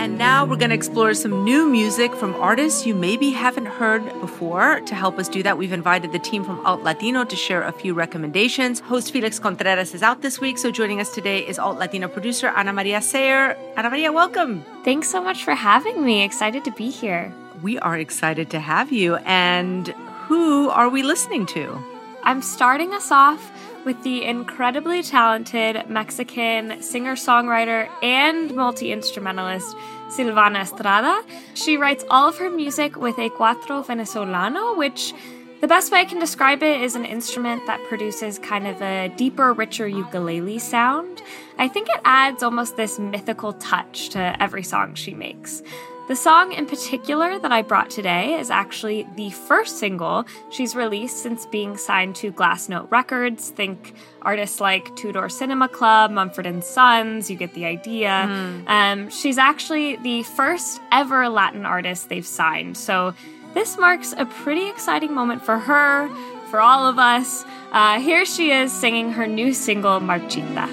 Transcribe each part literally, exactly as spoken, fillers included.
And now we're going to explore some new music from artists you maybe haven't heard before. To help us do that, we've invited the team from Alt Latino to share a few recommendations. Host Felix Contreras is out this week, so joining us today is Alt Latino producer Ana Maria Sayer. Ana Maria, welcome. Thanks so much for having me. Excited to be here. We are excited to have you. And who are we listening to? I'm starting us off with the incredibly talented Mexican singer-songwriter and multi-instrumentalist Silvana Estrada. She writes all of her music with a cuatro venezolano, which the best way I can describe it is an instrument that produces kind of a deeper, richer ukulele sound. I think it adds almost this mythical touch to every song she makes. The song in particular that I brought today is actually the first single she's released since being signed to Glass Note Records. Think artists like Two Door Cinema Club, Mumford and Sons, you get the idea. Mm. Um, she's actually the first ever Latin artist they've signed. So this marks a pretty exciting moment for her, for all of us. Uh, here she is singing her new single, Marchita.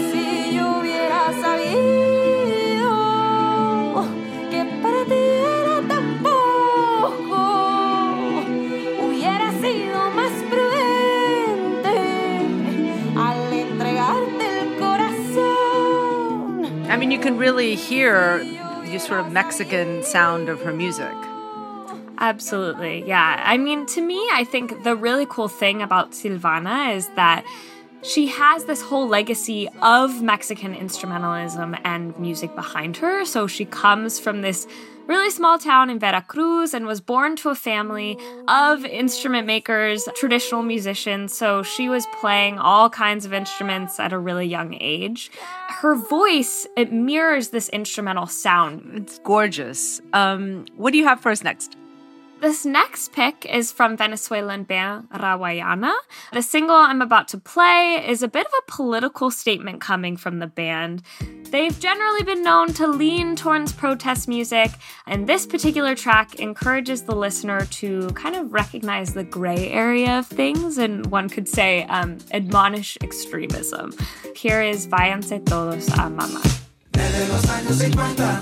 I mean, you can really hear the sort of Mexican sound of her music. Absolutely, yeah. I mean, to me, I think the really cool thing about Silvana is that she has this whole legacy of Mexican instrumentalism and music behind her. So she comes from this really small town in Veracruz and was born to a family of instrument makers, traditional musicians. So she was playing all kinds of instruments at a really young age. Her voice, it mirrors this instrumental sound. It's gorgeous. Um, what do you have for us next? This next pick is from Venezuelan band Rawayana. The single I'm about to play is a bit of a political statement coming from the band. They've generally been known to lean towards protest music, and this particular track encourages the listener to kind of recognize the gray area of things, and one could say um, admonish extremism. Here is Váyanse Todos a Mamá. Desde los años cincuenta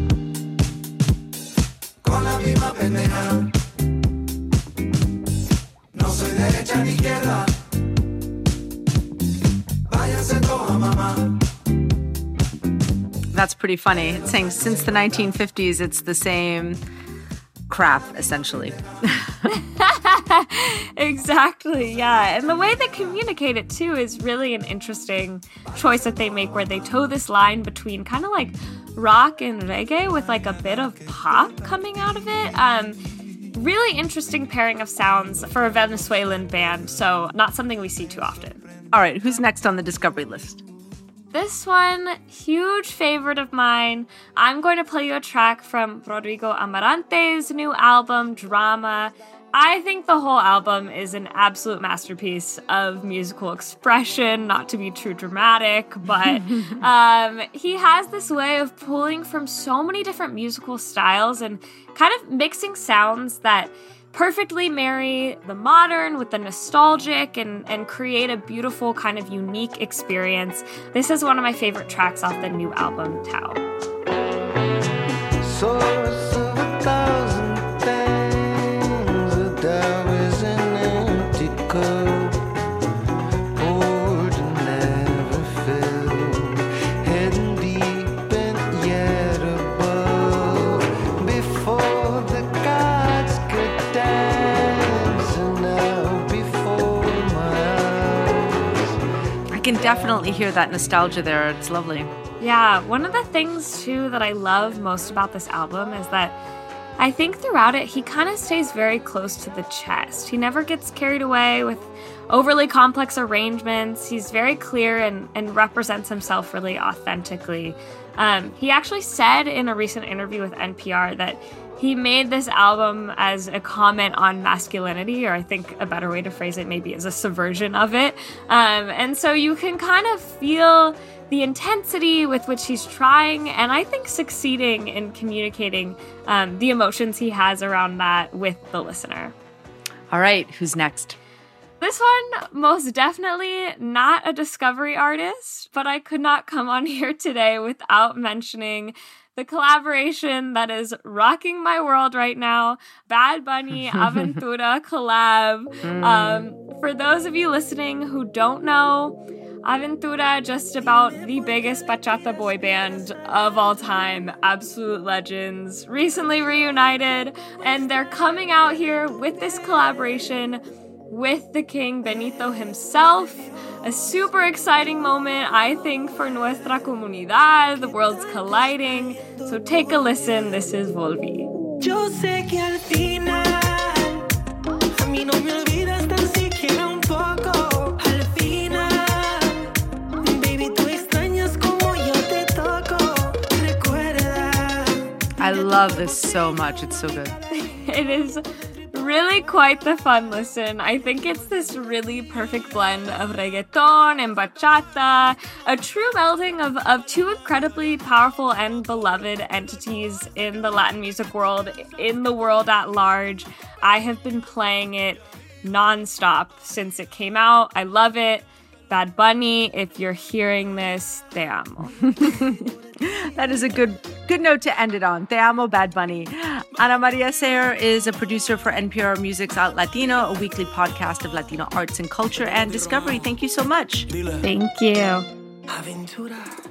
Con la misma pendeja. No soy derecha ni izquierda. Váyanse todos a mamá. That's pretty funny. It's saying since the nineteen fifties, it's the same crap, essentially. Exactly, yeah. And the way they communicate it, too, is really an interesting choice that they make, where they toe this line between kind of like rock and reggae with like a bit of pop coming out of it. Um, really interesting pairing of sounds for a Venezuelan band, so not something we see too often. All right, who's next on the discovery list? This one, huge favorite of mine. I'm going to play you a track from Rodrigo Amarante's new album, Drama. I think the whole album is an absolute masterpiece of musical expression, not to be too dramatic, but um, he has this way of pulling from so many different musical styles and kind of mixing sounds that perfectly marry the modern with the nostalgic and, and create a beautiful kind of unique experience. This is one of my favorite tracks off the new album, Tao. Source of a thousand things, a Tao is an empty cup, poured and never filled, hidden deep and yet above, before the gods could dance, and now before my eyes. I can definitely hear that nostalgia there. It's lovely. Yeah, one of the things, too, that I love most about this album is that I think throughout it, he kind of stays very close to the chest. He never gets carried away with overly complex arrangements. He's very clear and, and represents himself really authentically. Um, he actually said in a recent interview with N P R that he made this album as a comment on masculinity, or I think a better way to phrase it maybe as a subversion of it. Um, and so you can kind of feel the intensity with which he's trying, and I think succeeding in communicating um, the emotions he has around that with the listener. All right, who's next? This one, most definitely not a discovery artist, but I could not come on here today without mentioning the collaboration that is rocking my world right now, Bad Bunny Aventura collab. Mm. Um, for those of you listening who don't know, Aventura, just about the biggest bachata boy band of all time, absolute legends, recently reunited, and they're coming out here with this collaboration with the King Benito himself. A super exciting moment, I think, for nuestra comunidad. The world's colliding. So take a listen. This is Volví. Yo sé que al final a mí no me olvidas tan siquiera un poco. Al final, baby, tú extrañas como yo te toco. Recuerda. I love this so much. It's so good. It is really quite the fun listen. I think it's this really perfect blend of reggaeton and bachata, a true melding of, of two incredibly powerful and beloved entities in the Latin music world, in the world at large. I have been playing it nonstop since it came out. I love it. Bad Bunny, if you're hearing this, te amo. That is a good good note to end it on. Te amo, Bad Bunny. Ana Maria Sayer is a producer for N P R Music's Out Latino, a weekly podcast of Latino arts and culture and discovery. Thank you so much. Thank you. Aventura.